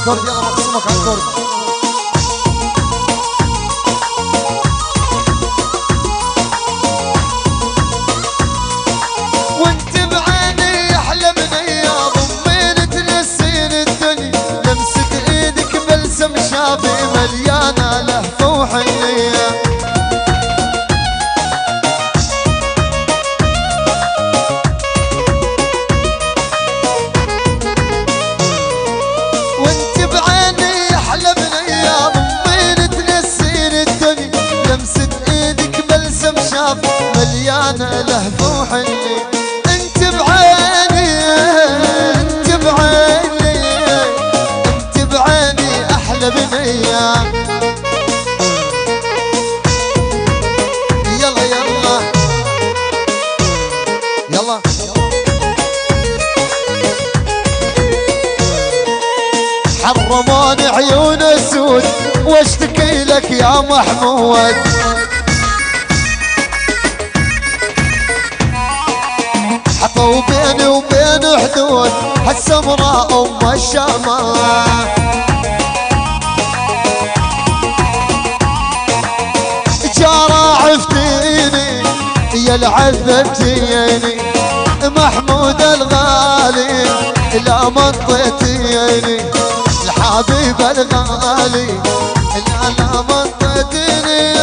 كرد يلا مقسومك على الكرد. وانت بعيني احلى من ايام ضمين تنسين الدنيا لمسة ايدك بلسم شافي مليانة لهفة وحنية. مليانة لهفة وحني. انت بعيني انت بعيني انت بعيني احلى بنية. يلا يلا يلا حرموني عيون السود واشتكي لك يا محمود. حطوا بيني وبين حدود هالسمراء ام الشمال. جارة عفتيني يا العذبتيني محمود الغالي لا منطيتيني الحبيب الغالي لا منطيتيني.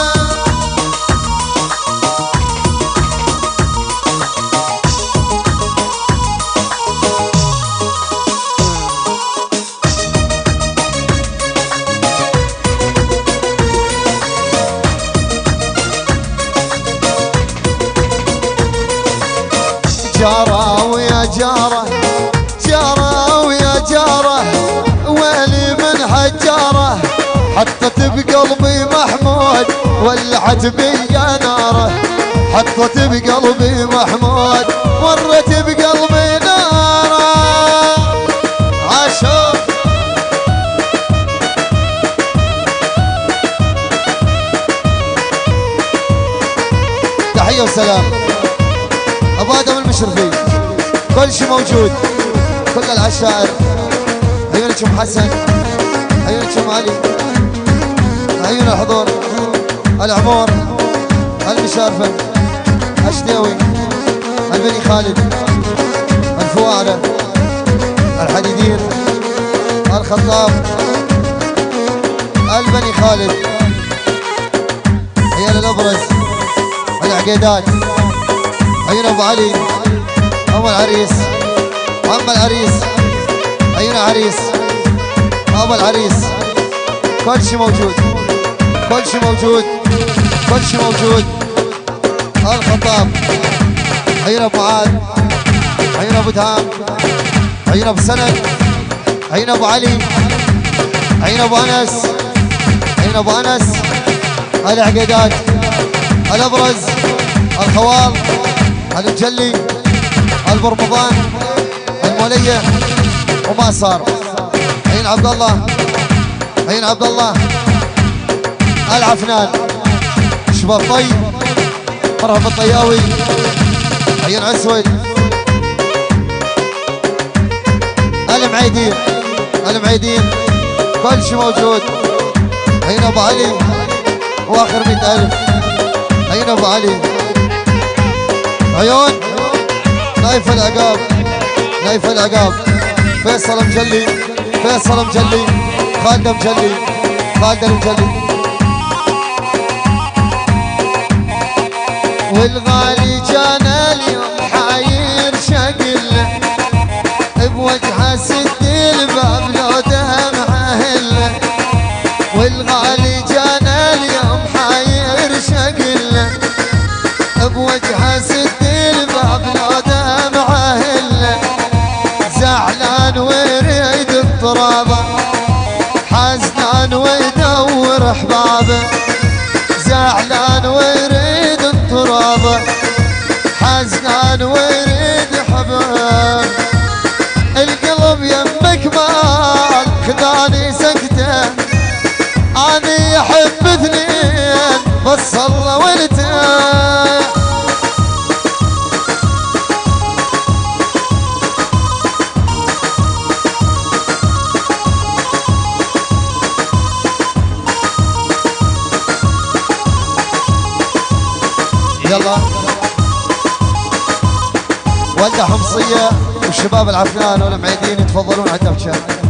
جارة ويا جارة جارة ويا جارة ويلي من هالجارة حطت بقلبي محمود ولعت بيا ناره. حطت بقلبي محمود مرت بقلبي ناره. عاشور تحية وسلام ابو ادم المشرفي كل شيء موجود كل العشائر. عيونكم حسن عيونكم علي عيون الحضور العمور المشارفه اشديوي البني خالد الفوارة الحديدين الخطاب البني خالد عيال الابرز العقيدات عيون ابو علي ام العريس عم العريس عيون عريس ابو العريس كل شيء موجود كل شيء موجود كل شيء موجود. الخطاب عيون ابو عاد عيون ابو دهام عيون ابو سند عيون ابو علي عيون ابو انس عيون ابو انس العقيدات الابرز الخوال المجلي البرمضان المولية وما صار. عين عبد الله عين عبد الله العفنان شباب طيب مرحبا الطياوي عين اسود المعيدين المعيدين كل شيء موجود. عين ابو علي واخر 100,000 عين ابو علي عيون نايف العقاب نايف العقاب فيصل مجلي فيصل مجلي خالد مجلي خالد المجلي. والغالي جانا اليوم حاير شقله بوجهه سد الباب لو دمعه هله. والغالي جانا اليوم حاير شقله بوجهه سد الباب لو دمعه هله. زعلان ويريد الترابه حزنان ويدور احبابه. زعلان ويريد الترابه حزنان ويريد حباب. القلب يمك مال خذاني سكته اني احب اثنين بس الله ولته. يلا والده حمصيه والشباب العفنان والمعيدين يتفضلون على الدبشه.